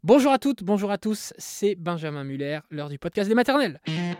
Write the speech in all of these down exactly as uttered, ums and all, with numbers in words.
Bonjour à toutes, bonjour à tous, c'est Benjamin Muller, l'heure du podcast des maternelles.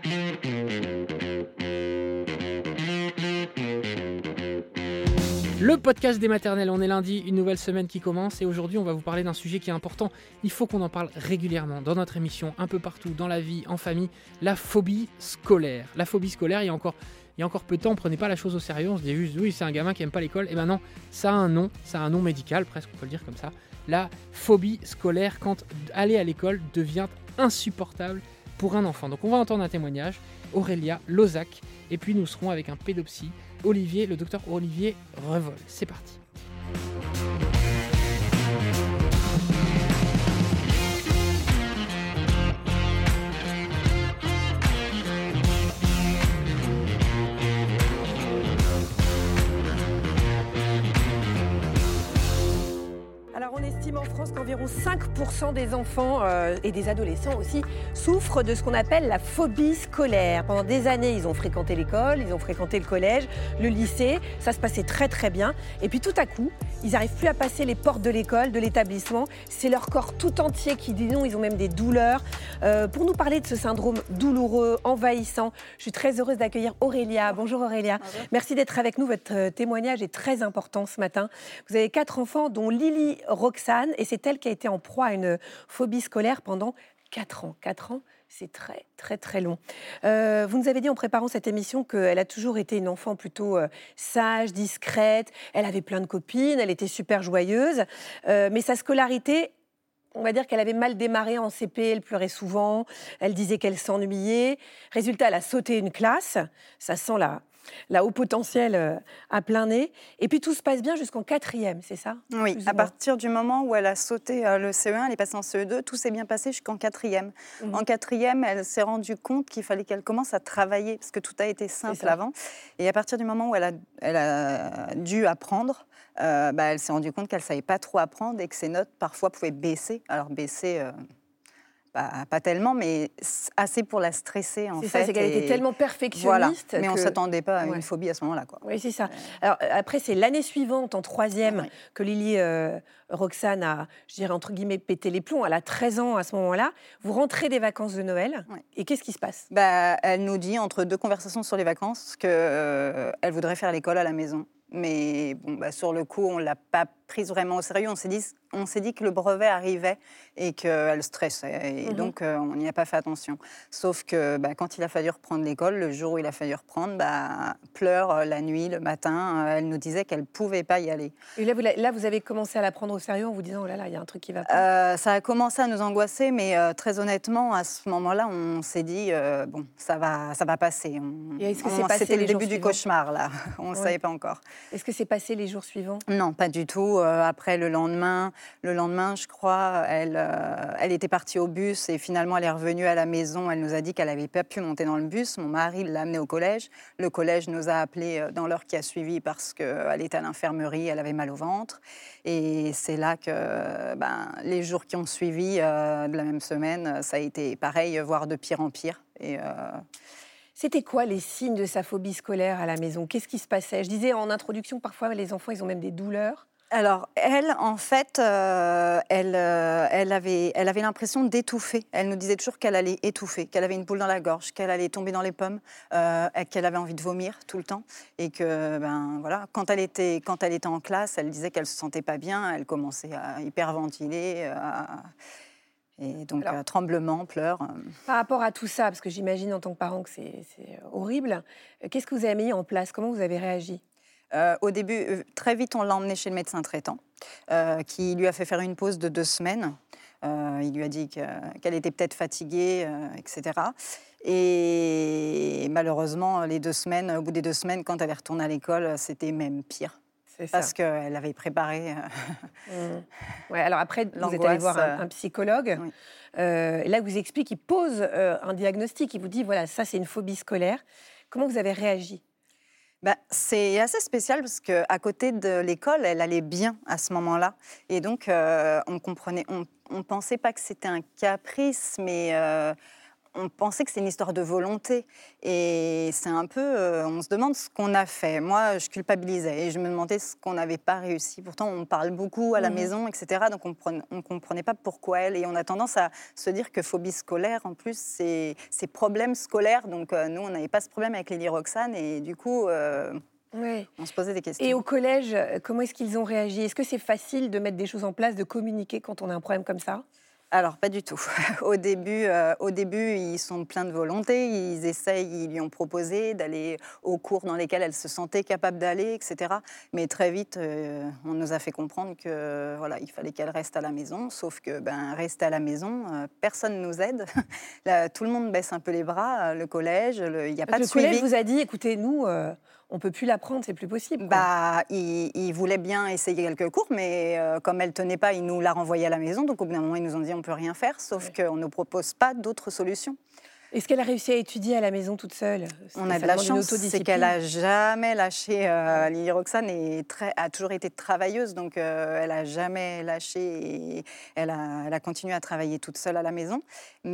Le podcast des maternelles, on est lundi, une nouvelle semaine qui commence et aujourd'hui on va vous parler d'un sujet qui est important. Il faut qu'on en parle régulièrement dans notre émission, un peu partout, dans la vie, en famille, la phobie scolaire. La phobie scolaire, il y a encore, il y a encore peu de temps, on ne prenait pas la chose au sérieux, on se disait juste oui c'est un gamin qui n'aime pas l'école. Et ben non, ça a un nom, ça a un nom médical, presque on peut le dire comme ça. La phobie scolaire, quand aller à l'école devient insupportable pour un enfant. Donc on va entendre un témoignage, Aurélia Lozac, et puis nous serons avec un pédopsie, Olivier, le docteur Olivier Revol. C'est parti. Alors on estime en France qu'environ cinq pour cent des enfants euh, et des adolescents aussi souffrent de ce qu'on appelle la phobie scolaire. Pendant des années, ils ont fréquenté l'école, ils ont fréquenté le collège, le lycée, ça se passait très très bien. Et puis tout à coup, ils n'arrivent plus à passer les portes de l'école, de l'établissement. C'est leur corps tout entier qui dit non, ils ont même des douleurs. Euh, pour nous parler de ce syndrome douloureux, envahissant, je suis très heureuse d'accueillir Aurélia. Bonjour Aurélia. Bonjour. Merci d'être avec nous, votre témoignage est très important ce matin. Vous avez quatre enfants dont Lily Roxane, et c'est elle qui a été en proie à une phobie scolaire pendant quatre ans. quatre ans, c'est très, très, très long. Euh, vous nous avez dit en préparant cette émission qu'elle a toujours été une enfant plutôt euh, sage, discrète. Elle avait plein de copines, elle était super joyeuse. Euh, mais sa scolarité, on va dire qu'elle avait mal démarré en C P, elle pleurait souvent, elle disait qu'elle s'ennuyait. Résultat, elle a sauté une classe, ça sent la... la haut potentiel euh, à plein nez. Et puis tout se passe bien jusqu'en quatrième, c'est ça? Oui, à partir du moment où elle a sauté euh, le C E un, elle est passée en C E deux, tout s'est bien passé jusqu'en quatrième. Mmh. En quatrième, elle s'est rendue compte qu'il fallait qu'elle commence à travailler, parce que tout a été simple avant. Et à partir du moment où elle a, elle a dû apprendre, euh, bah, elle s'est rendue compte qu'elle ne savait pas trop apprendre et que ses notes, parfois, pouvaient baisser. Alors, baisser... Euh, Pas, pas tellement, mais assez pour la stresser, en c'est fait. C'est ça, c'est qu'elle et... était tellement perfectionniste. Voilà. Mais que... on ne s'attendait pas à une ouais. phobie à ce moment-là, quoi. Oui, c'est ça. Alors, après, c'est l'année suivante, en troisième, ouais. que Lily euh, Roxane a, je dirais, entre guillemets, pété les plombs. Elle a treize ans à ce moment-là. Vous rentrez des vacances de Noël, ouais. et qu'est-ce qui se passe? bah, Elle nous dit, entre deux conversations sur les vacances, qu'elle euh, voudrait faire l'école à la maison. Mais bon, bah, sur le coup, on ne l'a pas prise vraiment au sérieux. On s'est dit, on s'est dit que le brevet arrivait et qu'elle stressait. Et mm-hmm. donc, euh, on n'y a pas fait attention. Sauf que bah, quand il a fallu reprendre l'école, le jour où il a fallu reprendre, bah, pleure euh, la nuit, le matin. Euh, elle nous disait qu'elle ne pouvait pas y aller. Et là vous, là, vous avez commencé à la prendre au sérieux en vous disant, oh là là, il y a un truc qui va pas. Euh, ça a commencé à nous angoisser, mais euh, très honnêtement, à ce moment-là, on s'est dit, euh, bon, ça va, ça va passer. On, et est-ce que on, c'est passé c'était les le début jours du suivants? cauchemar, là. On ne ouais. savait pas encore. Est-ce que c'est passé les jours suivants? Non, pas du tout. Euh, après, le lendemain, le lendemain, je crois, elle, euh, elle était partie au bus et finalement, elle est revenue à la maison. Elle nous a dit qu'elle n'avait pas pu monter dans le bus. Mon mari l'a amenée au collège. Le collège nous a appelés dans l'heure qui a suivi parce qu'elle était à l'infirmerie, elle avait mal au ventre. Et c'est là que ben, les jours qui ont suivi euh, de la même semaine, ça a été pareil, voire de pire en pire. Et... Euh, C'était quoi les signes de sa phobie scolaire à la maison? Qu'est-ce qui se passait? Je disais en introduction, parfois les enfants, ils ont même des douleurs. Alors, elle, en fait, euh, elle, euh, elle avait, elle avait l'impression d'étouffer. Elle nous disait toujours qu'elle allait étouffer, qu'elle avait une boule dans la gorge, qu'elle allait tomber dans les pommes, euh, qu'elle avait envie de vomir tout le temps. Et que, ben, voilà, quand elle était, quand elle était en classe, elle disait qu'elle ne se sentait pas bien, elle commençait à hyperventiler, à... Et donc, Alors, euh, tremblement, pleurs. Euh... Par rapport à tout ça, parce que j'imagine en tant que parent que c'est, c'est horrible, qu'est-ce que vous avez mis en place? Comment vous avez réagi? euh, Au début, euh, très vite, on l'a emmenée chez le médecin traitant, euh, qui lui a fait faire une pause de deux semaines. Euh, il lui a dit que, qu'elle était peut-être fatiguée, euh, et cetera. Et malheureusement, les deux semaines, au bout des deux semaines, quand elle est retournée à l'école, c'était même pire. Parce qu'elle avait préparé... Euh, mmh. ouais, alors après, vous êtes allé voir un, un psychologue. Oui. Euh, là, il vous explique, il pose euh, un diagnostic. Il vous dit, voilà, ça, c'est une phobie scolaire. Comment vous avez réagi? Bah, c'est assez spécial parce qu'à côté de l'école, elle allait bien à ce moment-là. Et donc, euh, on comprenait... On ne pensait pas que c'était un caprice, mais... Euh, on pensait que c'est une histoire de volonté. Et c'est un peu, euh, on se demande ce qu'on a fait. Moi, je culpabilisais et je me demandais ce qu'on n'avait pas réussi. Pourtant, on parle beaucoup à la mmh. maison, et cetera. Donc, on ne comprenait pas pourquoi elle. Et on a tendance à se dire que phobie scolaire, en plus, c'est, c'est problème scolaire. Donc, euh, nous, on n'avait pas ce problème avec Lily Roxane. Et du coup... Euh, Oui. On se posait des questions. Et au collège, comment est-ce qu'ils ont réagi ? Est-ce que c'est facile de mettre des choses en place, de communiquer quand on a un problème comme ça ? Alors, pas du tout. Au début, euh, au début, ils sont pleins de volonté. Ils essayent, ils lui ont proposé d'aller aux cours dans lesquels elle se sentait capable d'aller, et cetera. Mais très vite, euh, on nous a fait comprendre que voilà, il fallait qu'elle reste à la maison. Sauf que, ben, rester à la maison, euh, personne ne nous aide. Là, tout le monde baisse un peu les bras. Le collège, il n'y a pas de le suivi. Le collège vous a dit, écoutez, nous... Euh... on ne peut plus l'apprendre, c'est plus possible. Quoi. Bah, il, il voulait bien essayer quelques cours, mais euh, comme elle ne tenait pas, il nous l'a renvoyée à la maison. Donc au bout d'un moment, ils nous ont dit on ne peut rien faire, sauf ouais. qu'on ne propose pas d'autres solutions. Est-ce qu'elle a réussi à étudier à la maison toute seule ? On a de la chance, c'est qu'elle n'a jamais lâché. Euh, Lily Roxane est très, a toujours été travailleuse, donc euh, elle n'a jamais lâché. Et elle, a, elle a continué à travailler toute seule à la maison.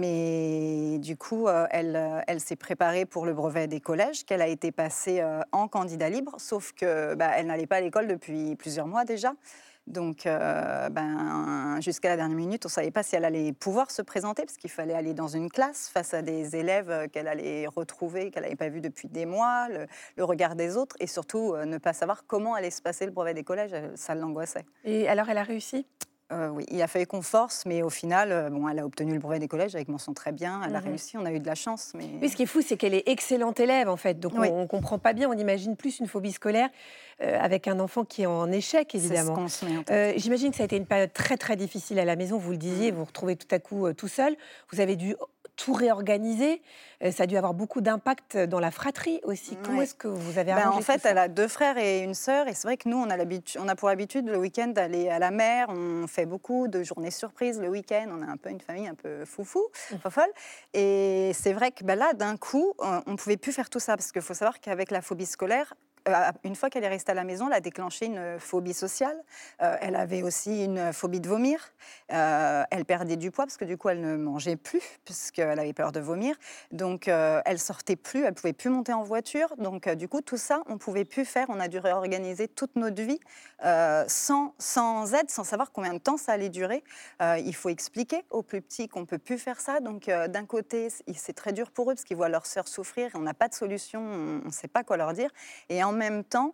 Mais du coup, euh, elle, elle s'est préparée pour le brevet des collèges, qu'elle a été passée euh, en candidat libre, sauf qu'elle bah, n'allait pas à l'école depuis plusieurs mois déjà. Donc, euh, ben, jusqu'à la dernière minute, on ne savait pas si elle allait pouvoir se présenter, parce qu'il fallait aller dans une classe face à des élèves qu'elle allait retrouver, qu'elle n'avait pas vus depuis des mois, le, le regard des autres, et surtout euh, ne pas savoir comment allait se passer le brevet des collèges, ça l'angoissait. Et alors, elle a réussi ? Euh, oui, il a fallu qu'on force, mais au final, euh, bon, elle a obtenu le brevet des collèges avec mention très bien, elle mmh. a réussi, on a eu de la chance. Mais... Oui, ce qui est fou, c'est qu'elle est excellente élève, en fait, donc oui. on ne comprend pas bien, on imagine plus une phobie scolaire euh, avec un enfant qui est en échec, évidemment. C'est ce qu'on se met en tête. Euh, j'imagine que ça a été une période très, très difficile à la maison, vous le disiez, mmh. vous vous retrouvez tout à coup euh, tout seul, vous avez dû tout réorganiser, euh, ça a dû avoir beaucoup d'impact dans la fratrie aussi. Oui. Comment est-ce que vous avez arrangé ben, En fait, tout ça ? Elle a deux frères et une sœur, et c'est vrai que nous, on a, on a pour habitude le week-end d'aller à la mer, on fait beaucoup de journées surprises le week-end, on a un peu une famille un peu foufou, mmh. fofolle, et c'est vrai que ben là, d'un coup, on ne pouvait plus faire tout ça, parce qu'il faut savoir qu'avec la phobie scolaire, une fois qu'elle est restée à la maison, elle a déclenché une phobie sociale. Euh, elle avait aussi une phobie de vomir. Euh, elle perdait du poids parce que du coup, elle ne mangeait plus puisqu'elle avait peur de vomir. Donc, euh, elle sortait plus, elle pouvait plus monter en voiture. Donc, euh, du coup, tout ça, on pouvait plus faire. On a dû réorganiser toute notre vie euh, sans, sans aide, sans savoir combien de temps ça allait durer. Euh, il faut expliquer aux plus petits qu'on peut plus faire ça. Donc, euh, d'un côté, c'est très dur pour eux parce qu'ils voient leur sœur souffrir. On n'a pas de solution, on ne sait pas quoi leur dire. Et en même temps,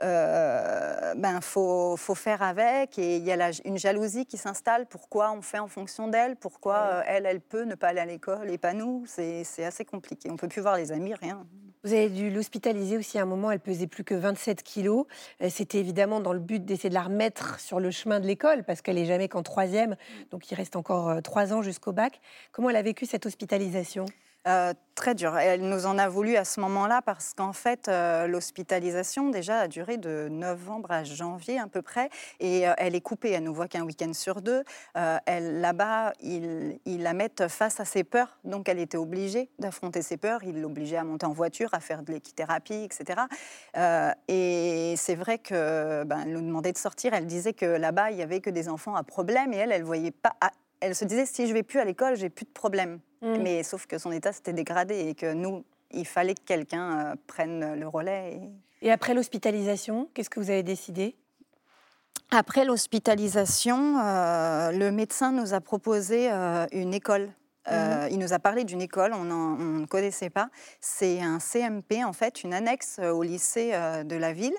euh, ben faut, faut faire avec, et il y a la, une jalousie qui s'installe. Pourquoi on fait en fonction d'elle ? Pourquoi euh, elle, elle peut ne pas aller à l'école et pas nous ? C'est, c'est assez compliqué. On ne peut plus voir les amis, rien. Vous avez dû l'hospitaliser aussi à un moment, elle pesait plus que vingt-sept kilos. C'était évidemment dans le but d'essayer de la remettre sur le chemin de l'école, parce qu'elle n'est jamais qu'en troisième, donc il reste encore trois ans jusqu'au bac. Comment elle a vécu cette hospitalisation ? Euh, très dur. Elle nous en a voulu à ce moment-là parce qu'en fait, euh, l'hospitalisation déjà a duré de novembre à janvier à peu près, et euh, elle est coupée. Elle ne nous voit qu'un week-end sur deux. Euh, elle, là-bas, ils, ils la mettent face à ses peurs, donc elle était obligée d'affronter ses peurs. Ils l'obligeaient à monter en voiture, à faire de l'équithérapie, et cetera. Euh, et c'est vrai que ben, elle nous demandait de sortir. Elle disait que là-bas, il y avait que des enfants à problème, et elle, elle voyait pas. À... Elle se disait, si je vais plus à l'école, j'ai plus de problème. Mmh. Mais sauf que son état s'était dégradé et que nous, il fallait que quelqu'un euh, prenne le relais. Et... et après l'hospitalisation, qu'est-ce que vous avez décidé ? Après l'hospitalisation, euh, le médecin nous a proposé euh, une école. Euh, mmh. Il nous a parlé d'une école, on ne connaissait pas. C'est un C M P, en fait, une annexe au lycée euh, de la ville.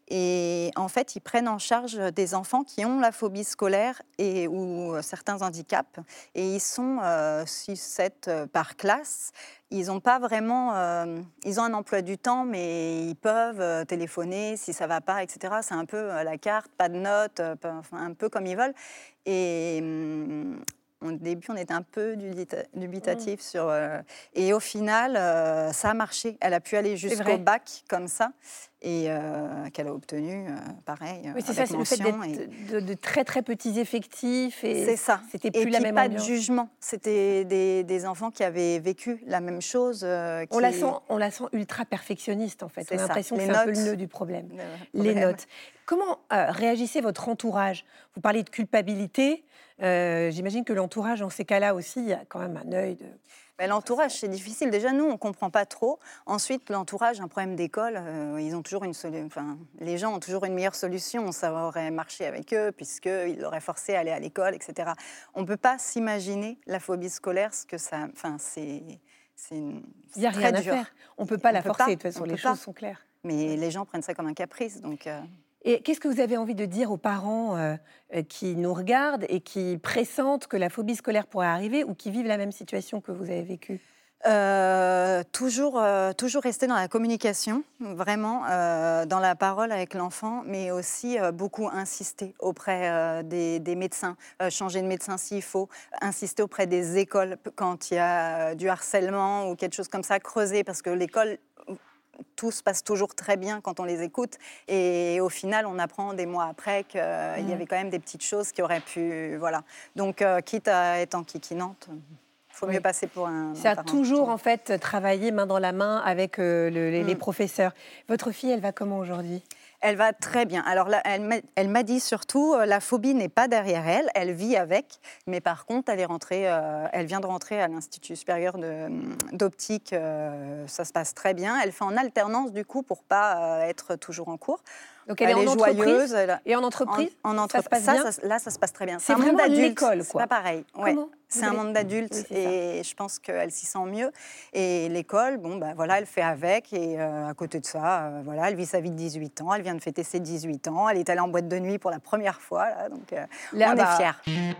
Et en fait, ils prennent en charge des enfants qui ont la phobie scolaire et, ou certains handicaps. Et ils sont euh, six sept par classe. Ils n'ont pas vraiment... Euh, ils ont un emploi du temps, mais ils peuvent euh, téléphoner si ça ne va pas, et cetera. C'est un peu à la carte, pas de notes, euh, enfin, un peu comme ils veulent. Et... Hum, Au début, on était un peu dubitatif mmh. sur... Euh, et au final, euh, ça a marché. Elle a pu aller jusqu'au bac comme ça, et euh, qu'elle a obtenu, euh, pareil, oui, c'est ça, c'est le fait d'être et... de, de très, très petits effectifs. Et c'est ça. C'était plus et la puis même pas ambiance. De jugement. C'était des, des enfants qui avaient vécu la même chose. Euh, qui... on, la sent, on la sent ultra perfectionniste, en fait. C'est on a l'impression que c'est un peu le nœud du problème. Le Les problème. notes. Comment euh, réagissait votre entourage ? Vous parlez de culpabilité. Euh, j'imagine que l'entourage, en ces cas-là aussi, il y a quand même un œil de... Ben, l'entourage, c'est difficile. Déjà, nous, on ne comprend pas trop. Ensuite, l'entourage, un problème d'école, euh, ils ont toujours une solu- enfin, les gens ont toujours une meilleure solution. Ça aurait marché avec eux, puisqu'ils l'auraient forcé à aller à l'école, et cetera. On ne peut pas s'imaginer la phobie scolaire, ce que ça... Enfin, c'est... c'est une- Il n'y a c'est rien très à dur. faire. On ne peut pas On la peut forcer, pas, de toute façon, on les peut choses pas. sont claires. Mais les gens prennent ça comme un caprice, donc... euh, Et qu'est-ce que vous avez envie de dire aux parents euh, euh, qui nous regardent et qui pressentent que la phobie scolaire pourrait arriver ou qui vivent la même situation que vous avez vécue ? Euh, toujours, euh, toujours rester dans la communication, vraiment, euh, dans la parole avec l'enfant, mais aussi euh, beaucoup insister auprès euh, des, des médecins, euh, changer de médecin s'il faut, insister auprès des écoles quand il y a euh, du harcèlement ou quelque chose comme ça, creuser, parce que l'école... Tout se passe toujours très bien quand on les écoute. Et au final, on apprend des mois après qu'il mmh. y avait quand même des petites choses qui auraient pu... Voilà. Donc, euh, quitte à être enquiquinante, il faut oui. mieux passer pour un... Ça a toujours, en fait, travaillé main dans la main avec euh, le, les, mmh. les professeurs. Votre fille, elle va comment aujourd'hui ? Elle va très bien. Alors là, elle m'a, elle m'a dit surtout, euh, la phobie n'est pas derrière elle, elle vit avec, mais par contre, elle est rentrée, euh, elle vient de rentrer à l'Institut supérieur de, d'optique, euh, ça se passe très bien. Elle fait en alternance du coup pour pas euh, être toujours en cours. Donc elle, elle est, est en joyeuse. Elle... Et en entreprise, en, en entre... ça se passe ça, bien. Ça, là, ça se passe très bien. C'est, c'est un monde d'adulte. L'école, quoi. C'est pas pareil. Ouais. Comment C'est un monde d'adultes oui, et je pense qu'elle s'y sent mieux. Et l'école, bon, bah, voilà, elle fait avec. Et euh, à côté de ça, euh, voilà, elle vit sa vie de dix-huit ans. Elle vient de fêter ses dix-huit ans. Elle est allée en boîte de nuit pour la première fois. Là, donc euh, là, on bah... est fiers.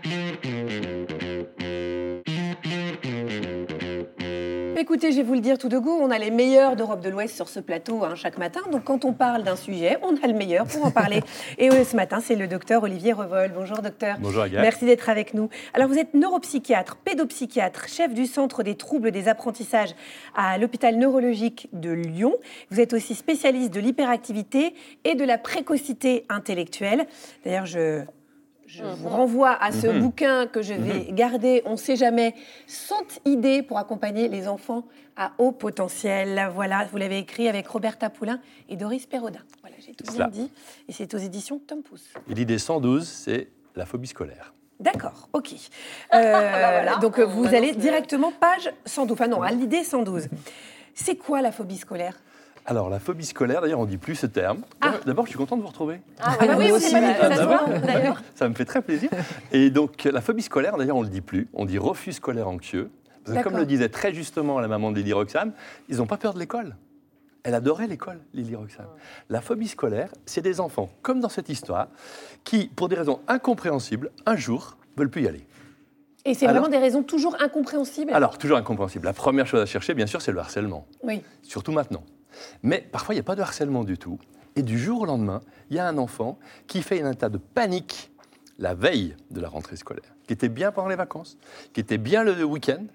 Écoutez, je vais vous le dire tout de go, on a les meilleurs d'Europe de l'Ouest sur ce plateau hein, chaque matin. Donc quand on parle d'un sujet, on a le meilleur pour en parler. Et euh, ce matin, c'est le docteur Olivier Revol. Bonjour docteur. Bonjour Agathe. Merci d'être avec nous. Alors vous êtes neuropsychiatre, pédopsychiatre, chef du centre des troubles des apprentissages à l'hôpital neurologique de Lyon. Vous êtes aussi spécialiste de l'hyperactivité et de la précocité intellectuelle. D'ailleurs, je... Je vous renvoie à ce mmh. bouquin que je vais mmh. garder, on ne sait jamais, cent idées pour accompagner les enfants à haut potentiel. Voilà, vous l'avez écrit avec Roberta Poulain et Doris Perrodin. Voilà, j'ai tout bien dit. Et c'est aux éditions Tom Pouce. Et l'idée cent douze, c'est la phobie scolaire. D'accord, ok. Euh, voilà. Donc on vous allez directement page cent douze. Enfin non, à l'idée cent douze. C'est quoi la phobie scolaire ? Alors, la phobie scolaire, d'ailleurs, on ne dit plus ce terme. Ah. D'abord, je suis content de vous retrouver. Ah, oui, oui, aussi, oui, ça, ça, d'ailleurs. Ça me fait très plaisir. Et donc, la phobie scolaire, d'ailleurs, on ne le dit plus. On dit refus scolaire anxieux. Parce que, comme le disait très justement la maman de Lily Roxane, ils n'ont pas peur de l'école. Elle adorait l'école, Lily Roxane. La phobie scolaire, c'est des enfants, comme dans cette histoire, qui, pour des raisons incompréhensibles, un jour, ne veulent plus y aller. Et c'est alors, vraiment des raisons toujours incompréhensibles ? Alors, toujours incompréhensibles. La première chose à chercher, bien sûr, c'est le harcèlement. Oui. Surtout maintenant. Mais parfois, il n'y a pas de harcèlement du tout. Et du jour au lendemain, il y a un enfant qui fait un état de panique la veille de la rentrée scolaire, qui était bien pendant les vacances, qui était bien le week-end.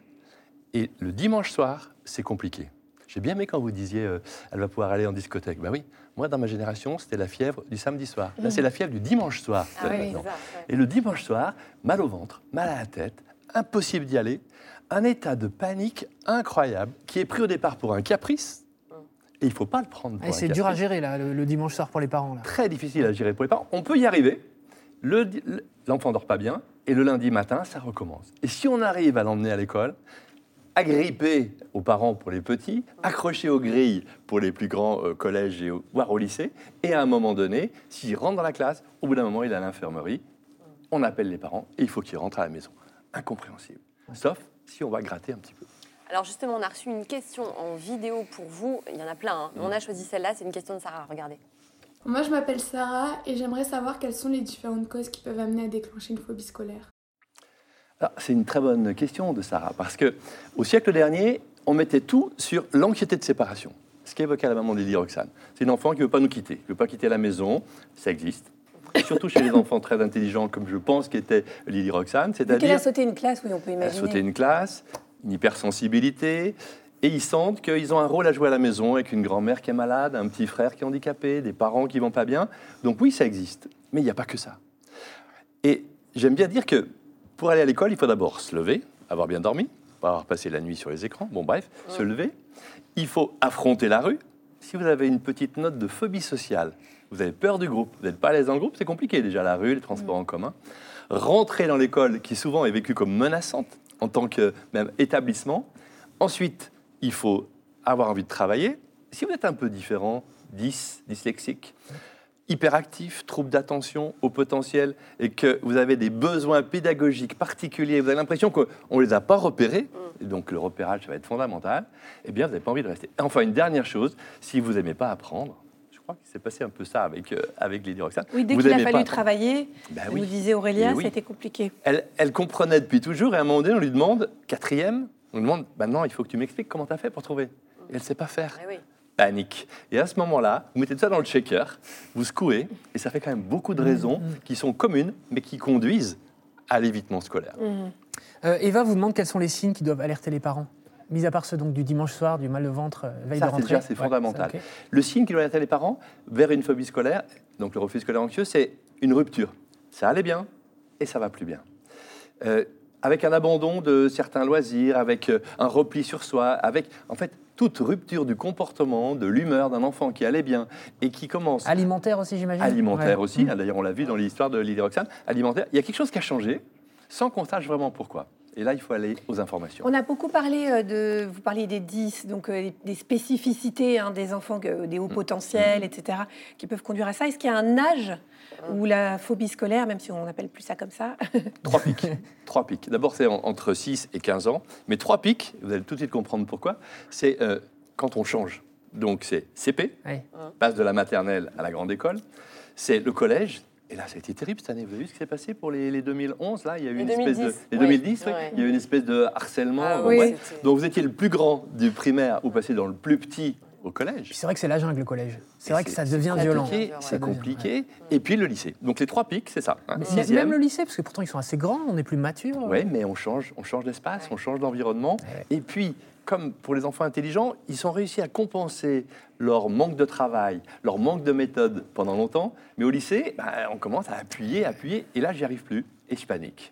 Et le dimanche soir, c'est compliqué. J'ai bien aimé quand vous disiez euh, « elle va pouvoir aller en discothèque ». Ben oui, moi, dans ma génération, c'était la fièvre du samedi soir. Là, mmh. c'est la fièvre du dimanche soir. Ah oui, ça, ouais. Et le dimanche soir, mal au ventre, mal à la tête, impossible d'y aller. Un état de panique incroyable qui est pris au départ pour un caprice. Et il ne faut pas le prendre pour ah, un C'est caprice. dur à gérer, là, le, le dimanche soir pour les parents. Là. Très difficile à gérer pour les parents. On peut y arriver. Le, l'enfant ne dort pas bien. Et le lundi matin, ça recommence. Et si on arrive à l'emmener à l'école, agripper aux parents pour les petits, accrocher aux grilles pour les plus grands euh, collèges et au, voire au lycée, et à un moment donné, s'il rentre dans la classe, au bout d'un moment, il est à l'infirmerie, on appelle les parents et il faut qu'il rentre à la maison. Incompréhensible. Sauf si on va gratter un petit peu. Alors justement, on a reçu une question en vidéo pour vous. Il y en a plein, hein. On a choisi celle-là, c'est une question de Sarah. Regardez. Moi, je m'appelle Sarah et j'aimerais savoir quelles sont les différentes causes qui peuvent amener à déclencher une phobie scolaire. Alors, c'est une très bonne question de Sarah, parce qu'au siècle dernier, on mettait tout sur l'anxiété de séparation, ce qu'évoquait la maman de Lily Roxane. C'est une enfant qui ne veut pas nous quitter, qui ne veut pas quitter la maison, ça existe. Surtout chez les enfants très intelligents, comme je pense qu'était Lily Roxane. C'est-à-dire qu'elle a sauté une classe, oui, on peut imaginer. Elle a sauté une classe, une hypersensibilité, et ils sentent qu'ils ont un rôle à jouer à la maison avec une grand-mère qui est malade, un petit frère qui est handicapé, des parents qui ne vont pas bien. Donc oui, ça existe, mais il n'y a pas que ça. Et j'aime bien dire que pour aller à l'école, il faut d'abord se lever, avoir bien dormi, pas avoir passé la nuit sur les écrans, bon bref, ouais. se lever. Il faut affronter la rue. Si vous avez une petite note de phobie sociale, vous avez peur du groupe, vous n'êtes pas à l'aise dans le groupe, c'est compliqué déjà, la rue, les transports mmh. en commun. Rentrer dans l'école, qui souvent est vécue comme menaçante, en tant que même établissement, Ensuite, il faut avoir envie de travailler. Si vous êtes un peu différent, dys, dyslexique, hyperactif, trouble d'attention, haut potentiel, et que vous avez des besoins pédagogiques particuliers, vous avez l'impression qu'on ne les a pas repérés, et donc le repérage, ça va être fondamental, eh bien, vous n'avez pas envie de rester. Et enfin, une dernière chose, si vous n'aimez pas apprendre, je crois qu'il s'est passé un peu ça avec, euh, avec Lydie Roxane. Oui, dès vous qu'il a aimez fallu pas travailler, ben vous oui. disait Aurélia, Oui. c'était compliqué. Elle, elle comprenait depuis toujours, et à un moment donné, on lui demande, quatrième, on lui demande, maintenant, il faut que tu m'expliques comment tu as fait pour trouver. Et elle ne sait pas faire. Ah oui. Panique. Et à ce moment-là, vous mettez tout ça dans le shaker, vous secouez, et ça fait quand même beaucoup de raisons qui sont communes, mais qui conduisent à l'évitement scolaire. Mmh. Euh, Eva vous demande quels sont les signes qui doivent alerter les parents, mis à part ceux donc, du dimanche soir, du mal de ventre, euh, veille Ça, de c'est rentrée. déjà, c'est Ouais, fondamental. ça, ok. Le signe qui doit alerter les parents vers une phobie scolaire, donc le refus scolaire anxieux, c'est une rupture. Ça allait bien et ça va plus bien. Euh, avec un abandon de certains loisirs, avec euh, un repli sur soi, avec en fait toute rupture du comportement, de l'humeur d'un enfant qui allait bien et qui commence... Alimentaire aussi, j'imagine. Alimentaire Ouais. aussi, Mmh. hein, d'ailleurs on l'a vu dans l'histoire de Lydie Roxane, alimentaire, il y a quelque chose qui a changé sans qu'on sache vraiment pourquoi. Et là, il faut aller aux informations. On a beaucoup parlé euh, de, vous parliez des dys, donc euh, des spécificités hein, des enfants, que- des hauts potentiels, et cetera, qui peuvent conduire à ça. Est-ce qu'il y a un âge où la phobie scolaire, même si on n'appelle plus ça comme ça, Trois pics. Trois pics. D'abord, c'est en- entre six et quinze ans. Mais trois pics, vous allez tout de suite comprendre pourquoi, c'est euh, quand on change. Donc, c'est C P, Ouais. passe de la maternelle à la grande école. C'est le collège. Et là, ça a été terrible cette année. Vous avez vu ce qui s'est passé pour les, les deux mille onze là, il y a eu Les une espèce de... deux mille dix, Les ouais. deux mille dix, oui. Ouais. Il y a eu une espèce de harcèlement. Ah bon, oui, ouais. c'était- Donc, vous étiez le plus grand du primaire, vous passez dans le plus petit au collège. Puis c'est vrai que c'est la jungle, le collège. C'est Et vrai que ça devient violent. compliqué, Ça C'est devient, compliqué. ouais. Et puis le lycée. Donc les trois pics, c'est ça. hein. Mais Sixième. même le lycée, parce que pourtant ils sont assez grands, on est plus mature. Oui, mais on change, on change d'espace, Ouais. on change d'environnement. Ouais. Et puis, comme pour les enfants intelligents, ils ont réussi à compenser leur manque de travail, leur manque de méthode pendant longtemps. Mais au lycée, bah, on commence à appuyer, appuyer. Et là, j'y arrive plus. Et je panique.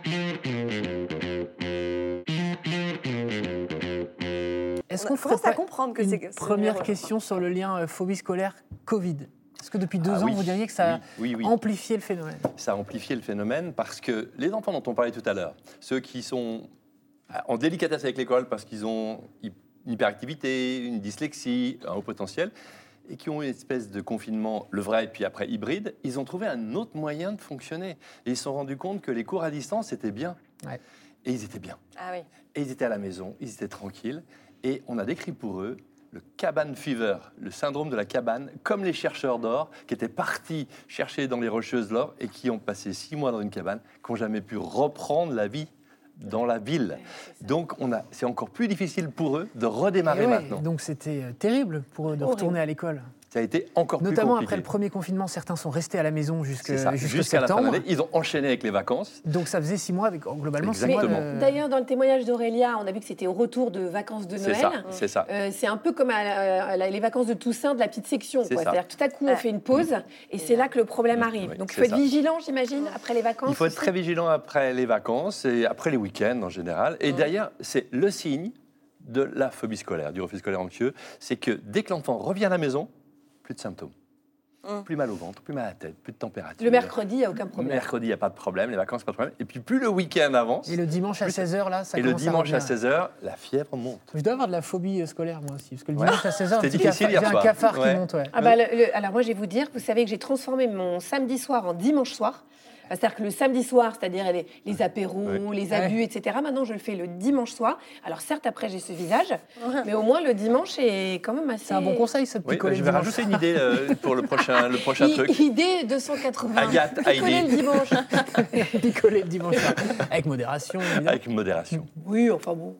Est-ce On qu'on a- ferait commence à pas comprendre que une c'est que c'est première numéro- question sur le lien euh, phobie scolaire Covid? Est-ce que depuis deux Ah ans, oui, vous diriez que ça a oui, oui, oui. amplifié le phénomène? Ça a amplifié le phénomène parce que les enfants dont on parlait tout à l'heure, ceux qui sont en délicatesse avec l'école parce qu'ils ont une hyperactivité, une dyslexie, un haut potentiel, et qui ont une espèce de confinement, le vrai, et puis après hybride, ils ont trouvé un autre moyen de fonctionner. Et ils se sont rendus compte que les cours à distance, c'était bien. Ouais. Et ils étaient bien. Ah oui. Et ils étaient à la maison, ils étaient tranquilles. Et on a décrit pour eux le cabane fever, le syndrome de la cabane, comme les chercheurs d'or qui étaient partis chercher dans les rocheuses l'or et qui ont passé six mois dans une cabane, qui n'ont jamais pu reprendre la vie dans la ville. Donc on a, c'est encore plus difficile pour eux de redémarrer Et ouais, maintenant. donc c'était euh, terrible pour eux de Horrible. retourner à l'école. Ça a été encore Notamment plus compliqué. après le premier confinement, certains sont restés à la maison jusque- C'est ça, jusque jusqu'à la fin de septembre. l'année. Ils ont enchaîné avec les vacances. Donc ça faisait six mois, avec oh, globalement six mois. Exactement. de- D'ailleurs, dans le témoignage d'Aurélia, on a vu que c'était au retour de vacances de C'est Noël. ça, c'est ça. Euh, c'est un peu comme à la- à la- les vacances de Toussaint de la petite section. C'est quoi. ça. C'est-à-dire que tout à coup, on Ah. fait une pause et c'est là que le problème Oui, arrive. oui, Donc il c'est faut être ça. vigilant, j'imagine, après les vacances. Il faut être aussi. très vigilant après les vacances et après les week-ends en général. Et d'ailleurs, c'est le signe de la phobie scolaire, du refus scolaire anxieux, c'est que dès que l'enfant revient à la maison, plus de symptômes. Mm. Plus mal au ventre, plus mal à la tête, plus de température. Le mercredi, il n'y a aucun Le problème. mercredi, il n'y a pas de problème, les vacances, pas de problème. Et puis plus le week-end avance, Et le dimanche à Plus- seize heures, là, ça et le commence à dimanche à revenir. seize heures, la fièvre monte. Je dois avoir de la phobie euh, scolaire, moi aussi. Parce que le Ouais. dimanche à seize heures, C'était un petit difficile cafard- hier j'ai un soir. cafard Ouais. qui monte, ouais. Ah bah, le- le- alors moi, je vais vous dire, vous savez que j'ai transformé mon samedi soir en dimanche soir. C'est-à-dire que le samedi soir, c'est-à-dire les, les apéros, Ouais. les abus, et cetera. Maintenant, je le fais le dimanche soir. Alors certes, après, j'ai ce visage, mais au moins le dimanche est quand même assez... C'est un bon conseil, ce Oui, picoler bah, je le vais dimanche. rajouter une idée euh, pour le prochain, le prochain I- truc. Idée deux cent quatre-vingts. Agathe, Picoler Heidi. le dimanche. Picoler le dimanche soir. Avec modération, évidemment. Avec modération. Oui, enfin bon.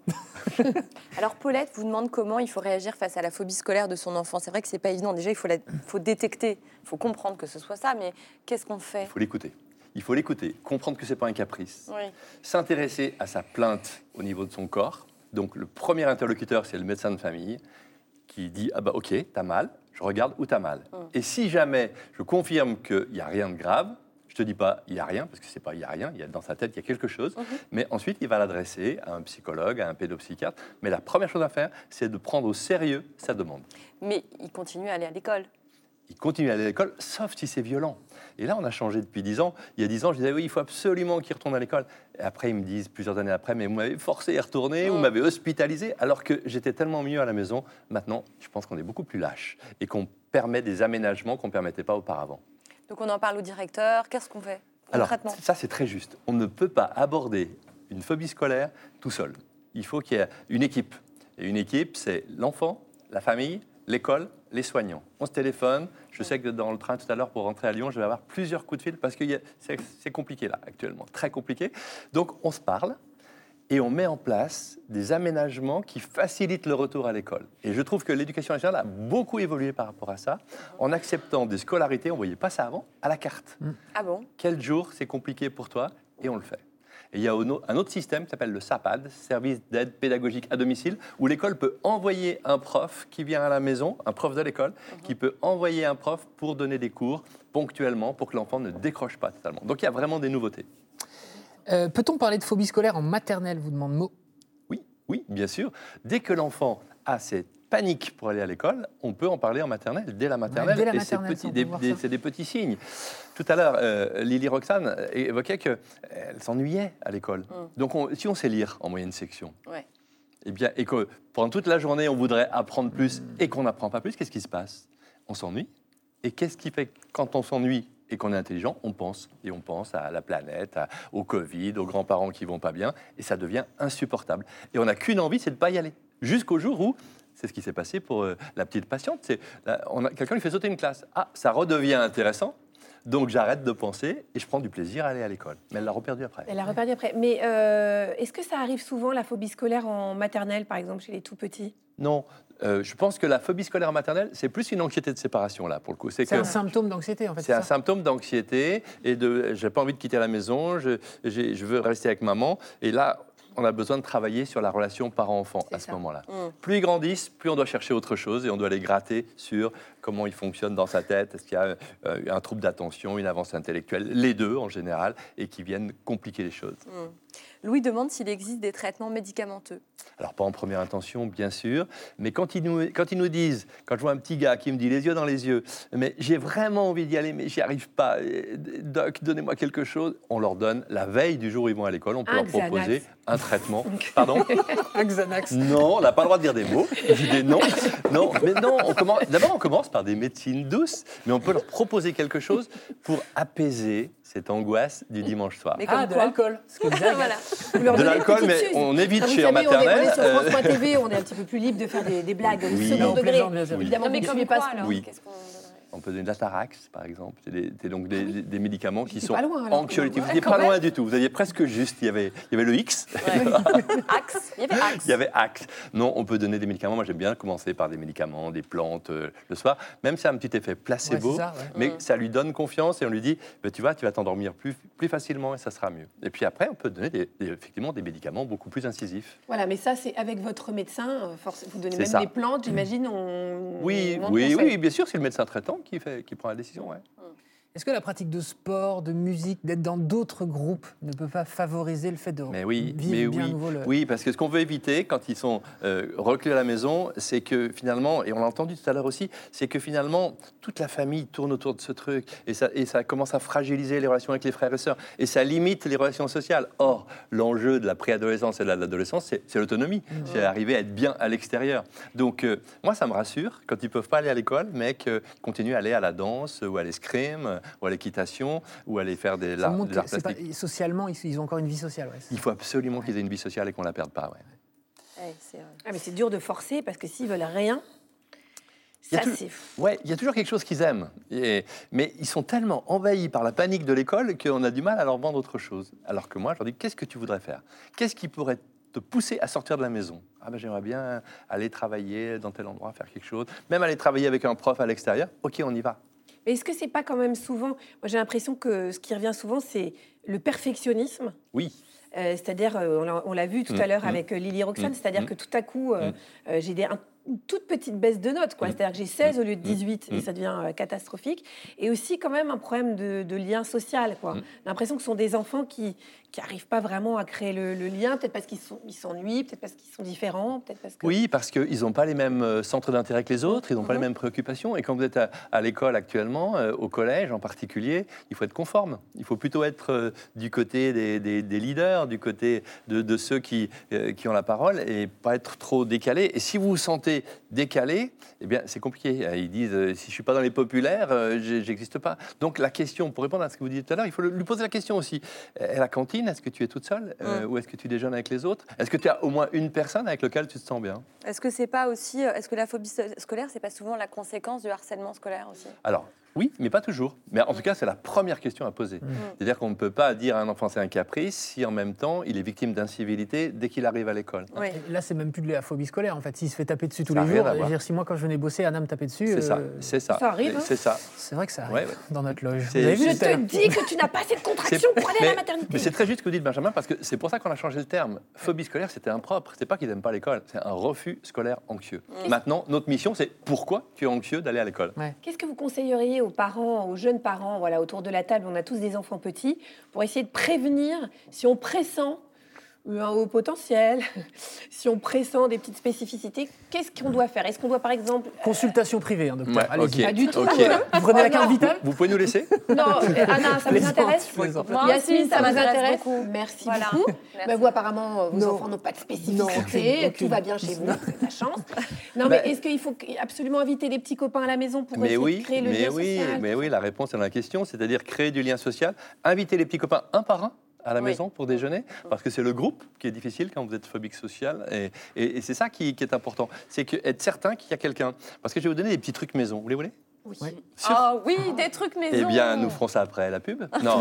Alors Paulette vous demande comment il faut réagir face à la phobie scolaire de son enfant. C'est vrai que c'est pas évident. Déjà, il faut, la, faut détecter, il faut comprendre que ce soit ça, mais qu'est-ce qu'on fait? Il faut l'écouter. Il faut l'écouter, comprendre que ce n'est pas un caprice. Oui. S'intéresser à sa plainte au niveau de son corps. Donc le premier interlocuteur, c'est le médecin de famille qui dit « Ah bah ok, t'as mal, je regarde où t'as mal. Mm. Et si jamais je confirme qu'il n'y a rien de grave, je te dis pas il n'y a rien, parce que c'est pas il n'y a rien, il y a dans sa tête, il y a quelque chose. Mhm. Mais ensuite, il va l'adresser à un psychologue, à un pédopsychiatre. Mais la première chose à faire, c'est de prendre au sérieux sa demande. Mais il continue à aller à l'école. ils continuent à aller à l'école, sauf si c'est violent. Et là, on a changé depuis dix ans. Il y a dix ans, je disais, oui, il faut absolument qu'ils retournent à l'école. Et après, ils me disent, plusieurs années après, mais vous m'avez forcé à y retourner, vous m'avez hospitalisé, alors que j'étais tellement mieux à la maison. Maintenant, je pense qu'on est beaucoup plus lâche et qu'on permet des aménagements qu'on ne permettait pas auparavant. Donc on en parle au directeur, qu'est-ce qu'on fait concrètement? Alors, ça, c'est très juste. On ne peut pas aborder une phobie scolaire tout seul. Il faut qu'il y ait une équipe. Et une équipe, c'est l'enfant, la famille, l'école, les soignants. On se téléphone. Je sais que dans le train tout à l'heure pour rentrer à Lyon, je vais avoir plusieurs coups de fil parce que c'est, c'est compliqué là actuellement, très compliqué. Donc on se parle et on met en place des aménagements qui facilitent le retour à l'école. Et je trouve que l'éducation nationale a beaucoup évolué par rapport à ça, en acceptant des scolarités, on ne voyait pas ça avant, à la carte. Ah bon? Quel jour c'est compliqué pour toi? Et on le fait. Et il y a un autre système qui s'appelle le SAPAD, Service d'aide pédagogique à domicile, où l'école peut envoyer un prof qui vient à la maison, un prof de l'école, mmh. qui peut envoyer un prof pour donner des cours ponctuellement pour que l'enfant ne décroche pas totalement. Donc il y a vraiment des nouveautés. Euh, peut-on parler de phobie scolaire en maternelle, vous demande Mo? Oui, oui, bien sûr. Dès que l'enfant a cette panique pour aller à l'école, on peut en parler en maternelle, dès la maternelle. Ouais, dès la et maternelle, c'est, petit, des, des, c'est des petits signes. Tout à l'heure, euh, Lily Roxane évoquait qu'elle s'ennuyait à l'école. Mm. Donc, on, si on sait lire en moyenne section, ouais. eh bien, et que pendant toute la journée, on voudrait apprendre plus et qu'on n'apprend pas plus, qu'est-ce qui se passe? On s'ennuie. Et qu'est-ce qui fait que quand on s'ennuie et qu'on est intelligent, on pense. Et on pense à la planète, à, au Covid, aux grands-parents qui vont pas bien. Et ça devient insupportable. Et on n'a qu'une envie, c'est de ne pas y aller. Jusqu'au jour où... C'est ce qui s'est passé pour euh, la petite patiente. C'est, là, on a, quelqu'un lui fait sauter une classe. Ah, ça redevient intéressant. Donc j'arrête de penser et je prends du plaisir à aller à l'école. Mais elle l'a reperdu après. Elle l'a reperdu après. Mais euh, est-ce que ça arrive souvent, la phobie scolaire en maternelle, par exemple, chez les tout-petits? Non. Euh, je pense que la phobie scolaire en maternelle, c'est plus une anxiété de séparation, là, pour le coup. C'est, c'est que, un symptôme d'anxiété, en fait. C'est, c'est un ça symptôme d'anxiété et de j'ai pas envie de quitter la maison, je, j'ai, je veux rester avec maman. Et là, on a besoin de travailler sur la relation parent-enfant c'est à ce ça. moment-là. Mmh. Plus ils grandissent, plus on doit chercher autre chose et on doit les gratter sur comment il fonctionne dans sa tête. Est-ce qu'il y a euh, un trouble d'attention, une avance intellectuelle, les deux en général, et qui viennent compliquer les choses. Mmh. Louis demande s'il existe des traitements médicamenteux. Alors, pas en première intention, bien sûr, mais quand ils, nous, quand ils nous disent, quand je vois un petit gars qui me dit les yeux dans les yeux, mais j'ai vraiment envie d'y aller, mais j'y arrive pas, doc, donnez-moi quelque chose, on leur donne, la veille du jour où ils vont à l'école, on peut un leur Xanax. proposer un traitement. Pardon? Un Xanax. Non, on n'a pas le droit de dire des mots. Je dis des noms. Non, mais non, on commence, d'abord on commence par des médecines douces, mais on peut leur proposer quelque chose pour apaiser cette angoisse du dimanche soir. Mais ah, de l'alcool. voilà. De l'alcool, mais suce. On évite chez en maternelle. On est, on est sur France point T V, on est un petit peu plus libre de faire des, des blagues au oui. second degré. Oui. Évidemment, mais comme pas quoi, alors, oui. qu'est-ce qu'on... On peut donner de l'Atarax, par exemple. C'est, des, c'est donc des, ah oui. des médicaments qui sont loin, anxiolytiques. Vous n'étiez pas loin du tout. Vous aviez presque juste. Il y avait, il y avait le X. Ouais. Axe. Il y avait Axe. Il y avait Axe. Non, on peut donner des médicaments. Moi, j'aime bien commencer par des médicaments, des plantes euh, le soir. Même si ça a un petit effet placebo, ouais, ça, ouais. mais mmh. ça lui donne confiance et on lui dit, bah, tu vois, tu vas t'endormir plus, plus facilement et ça sera mieux. Et puis après, on peut donner des, des, effectivement des médicaments beaucoup plus incisifs. Voilà, mais ça, c'est avec votre médecin. Force, vous donnez c'est même ça. des plantes, j'imagine. On, oui, on oui, oui, bien sûr, c'est le médecin traitant qui, fait, qui prend la décision. Ouais. Est-ce que la pratique de sport, de musique, d'être dans d'autres groupes ne peut pas favoriser le fait de mais oui, vivre mais bien oui, à nouveau le... Oui, parce que ce qu'on veut éviter quand ils sont euh, reclus à la maison, c'est que finalement, et on l'a entendu tout à l'heure aussi, c'est que finalement, toute la famille tourne autour de ce truc et ça, et ça commence à fragiliser les relations avec les frères et sœurs et ça limite les relations sociales. Or, l'enjeu de la préadolescence et de l'adolescence, c'est, c'est l'autonomie, mmh. c'est arriver à être bien à l'extérieur. Donc, euh, moi, ça me rassure quand ils ne peuvent pas aller à l'école, mais qu'ils continuent à aller à la danse ou à l'escrime ou à l'équitation ou aller faire des, la, des arts plastiques. Pas, socialement, ils, ils ont encore une vie sociale. Ouais, il faut absolument ouais. qu'ils aient une vie sociale et qu'on ne la perde pas. Ouais. Ouais, c'est, ah, mais c'est dur de forcer parce que s'ils veulent rien, ça il c'est... Ouais, il y a toujours quelque chose qu'ils aiment. Et, mais ils sont tellement envahis par la panique de l'école qu'on a du mal à leur vendre autre chose. Alors que moi, je leur dis, qu'est-ce que tu voudrais faire? Qu'est-ce qui pourrait te pousser à sortir de la maison? Ah ben, j'aimerais bien aller travailler dans tel endroit, faire quelque chose. Même aller travailler avec un prof à l'extérieur. OK, on y va. Mais est-ce que c'est pas quand même souvent... Moi, j'ai l'impression que ce qui revient souvent, c'est le perfectionnisme. Oui. Euh, c'est-à-dire, euh, on, l'a, on l'a vu tout mmh, à l'heure mmh, avec euh, Lily Roxane, mmh, c'est-à-dire mmh, que tout à coup, euh, mmh. euh, j'ai des, un, une toute petite baisse de notes, quoi. Mmh. C'est-à-dire que j'ai seize au lieu de dix-huit, mmh. et ça devient euh, catastrophique. Et aussi, quand même, un problème de, de lien social, quoi. Mmh. J'ai l'impression que ce sont des enfants qui, n'arrivent pas vraiment à créer le, le lien, peut-être parce qu'ils sont, ils s'ennuient, peut-être parce qu'ils sont différents, peut-être parce que... Oui, parce qu'ils n'ont pas les mêmes centres d'intérêt que les autres, ils n'ont pas Mhm. les mêmes préoccupations. Et quand vous êtes à, à l'école actuellement, euh, au collège en particulier, il faut être conforme. Il faut plutôt être euh, du côté des, des, des leaders, du côté de, de ceux qui, euh, qui ont la parole et pas être trop décalé. Et si vous vous sentez décalé, eh bien, c'est compliqué. Ils disent, euh, si je ne suis pas dans les populaires, euh, j'existe pas. Donc la question, pour répondre à ce que vous disiez tout à l'heure, il faut lui poser la question aussi. À la cantine, est-ce que tu es toute seule euh, Mm. ou est-ce que tu déjeunes avec les autres? Est-ce que tu as au moins une personne avec laquelle tu te sens bien? Est-ce que c'est pas aussi, est-ce que la phobie so- scolaire, c'est pas souvent la conséquence du harcèlement scolaire aussi? Alors, oui, mais pas toujours. Mais en tout cas, c'est la première question à poser. Mmh. C'est-à-dire qu'on ne peut pas dire à un enfant c'est un caprice si en même temps il est victime d'incivilité dès qu'il arrive à l'école. Oui. Et là, c'est même plus de la phobie scolaire, en fait. S'il se fait taper dessus tous Ça a les rien jours, à je veux voir. dire, si moi, quand je venais bosser, Anna me tapait dessus... C'est ça, euh, c'est ça. Ça arrive, hein. C'est ça. C'est vrai que ça arrive Ouais, ouais. dans notre loge. C'est- Vous avez vu Je tout à l'heure te dis que tu n'as pas assez de contraction C'est- pour aller à la mais- maternité. Mais c'est très juste ce que vous dites, Benjamin, parce que c'est pour ça qu'on a changé le terme. Phobie scolaire, c'était impropre. C'est pas qu'ils n'aiment pas l'école, c'est un refus scolaire anxieux. Maintenant, notre mission, c'est pourquoi tu es anxieux d'aller à l'école. Qu'est-ce que vous conseilleriez aux parents, aux jeunes parents, voilà, autour de la table, on a tous des enfants petits, pour essayer de prévenir si on pressent un haut potentiel, si on pressent des petites spécificités, qu'est-ce qu'on doit faire? Est-ce qu'on doit, par exemple... Consultation privée, hein, docteur. Ouais, Allez-y. ok. Pas du tout. Ok. Vous prenez la Oh, carte non. vitale Vous pouvez nous laisser? Non, euh, Anna, ça vous Plaisante, intéresse? plaisante. Moi Yasmine, aussi, ça, vous m'intéresse intéresse beaucoup. Merci Voilà. beaucoup. Merci. Bah, vous, apparemment, euh, vos Non. enfants n'ont pas de Non, spécificité, aucune, tout va bien chez vous, Non. c'est la chance. Non, mais Bah, est-ce qu'il faut absolument inviter les petits copains à la maison pour Mais essayer oui, de créer le mais lien oui, social? mais oui, la réponse est dans la question, c'est-à-dire créer du lien social, inviter les petits copains un par un à la Oui. maison pour déjeuner, parce que c'est le groupe qui est difficile quand vous êtes phobique social, et, et- et c'est ça qui, qui est important, c'est que, être certain qu'il y a quelqu'un. Parce que je vais vous donner des petits trucs maison, vous les voulez? Oui. Sur- Ah oui, des trucs maison. Eh bien, nous ferons ça après la pub. Non.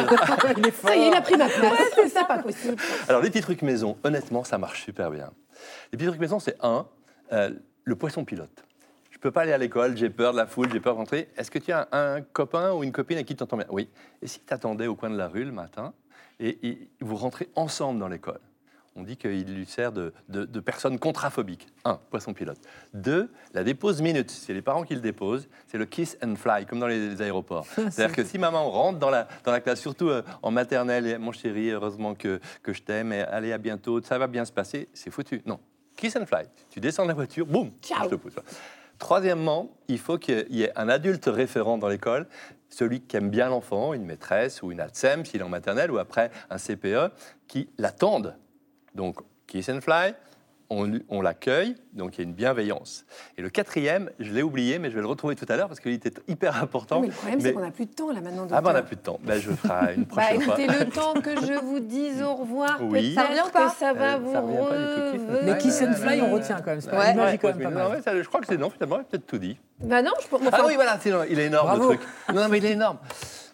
Il est fort. Ça y est, il a pris ma place. c'est ça, pas possible. Alors, les petits trucs maison, honnêtement, ça marche super bien. Les petits trucs maison, c'est un, euh, le poisson pilote. Je peux pas aller à l'école, j'ai peur de la foule, j'ai peur de rentrer. Est-ce que tu as un copain ou une copine avec qui tu t'entends bien? Oui. Et si tu attendais au coin de la rue le matin et, et vous rentrez ensemble dans l'école? On dit qu'il lui sert de, de, de personne contraphobique. Un, poisson pilote. Deux, la dépose minute. C'est les parents qui le déposent. C'est le kiss and fly, comme dans les aéroports. C'est-à-dire que si maman rentre dans la, dans la classe, surtout euh, en maternelle, et, mon chéri, heureusement que, que je t'aime, et allez, à bientôt, ça va bien se passer, c'est foutu. Non. Kiss and fly. Tu descends de la voiture, boum, Ciao. je te pousse. Troisièmement, il faut qu'il y ait un adulte référent dans l'école, celui qui aime bien l'enfant, une maîtresse ou une A T S E M s'il est en maternelle, ou après un C P E, qui l'attendent. Donc, kiss and fly, on, on l'accueille, donc il y a une bienveillance. Et le quatrième, je l'ai oublié, mais je vais le retrouver tout à l'heure parce qu'il était hyper important. Mais le problème, c'est Mais- qu'on n'a plus de temps là maintenant. Ah ben on n'a docteur. plus de temps. Ben, je ferai une Bah prochaine fois. écoutez, le temps que je vous dise au revoir, Oui. Ça revient peut-être ou pas que ça va Euh, vous ça revient pas du tout, kiss and revenir. Mais kiss and Ouais, fly, ouais, on ouais, retient quand même. C'est pas- Ouais. l'image est quand Ouais, même pas non, mal. ouais, ça, je crois que c'est non, finalement, il a peut-être tout dit. Bah non, je pense. Ah oui, voilà, c'est- il est énorme Bravo. le truc. Non, mais il est énorme.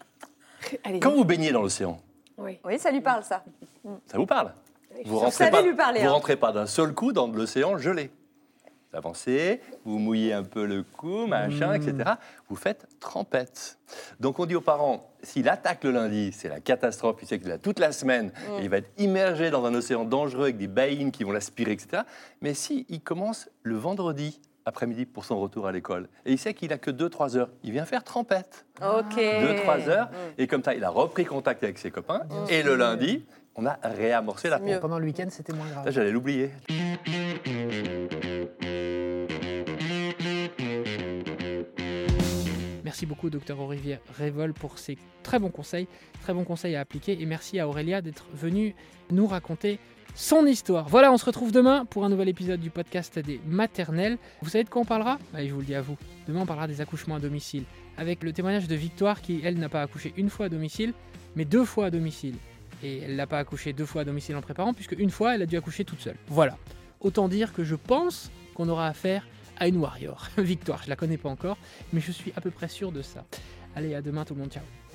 Allez, Quand vous baignez dans l'océan, oui. Oui, ça lui parle, ça. ça vous parle? Vous Vous rentrez savez pas, lui parler, vous hein. rentrez pas d'un seul coup dans de l'océan gelé. Vous avancez, vous mouillez un peu le cou, machin, et cetera. Vous faites trempette. Donc on dit aux parents, s'il attaque le lundi, c'est la catastrophe. Il sait qu'il a toute la semaine et il va être immergé dans un océan dangereux avec des baïnes qui vont l'aspirer, et cetera. Mais s'il commence le vendredi après-midi pour son retour à l'école et il sait qu'il a que deux trois heures, il vient faire trempette. Ok. deux trois heures. Et comme ça, il a repris contact avec ses copains. Et le lundi, on a réamorcé la C'est mieux. pompe. Pendant le week-end, c'était moins Ça, grave. j'allais l'oublier. Merci beaucoup, docteur Olivier Révol, pour ces très bons conseils, très bons conseils à appliquer. Et merci à Aurélia d'être venue nous raconter son histoire. Voilà, on se retrouve demain pour un nouvel épisode du podcast des maternelles. Vous savez de quoi on parlera? Allez, je vous le dis à vous. Demain, on parlera des accouchements à domicile, avec le témoignage de Victoire qui, elle, n'a pas accouché une fois à domicile, mais deux fois à domicile. Et elle n'a pas accouché deux fois à domicile en préparant, puisque une fois, elle a dû accoucher toute seule. Voilà. Autant dire que je pense qu'on aura affaire à une warrior. Victoire, je la connais pas encore, mais je suis à peu près sûr de ça. Allez, à demain tout le monde, ciao.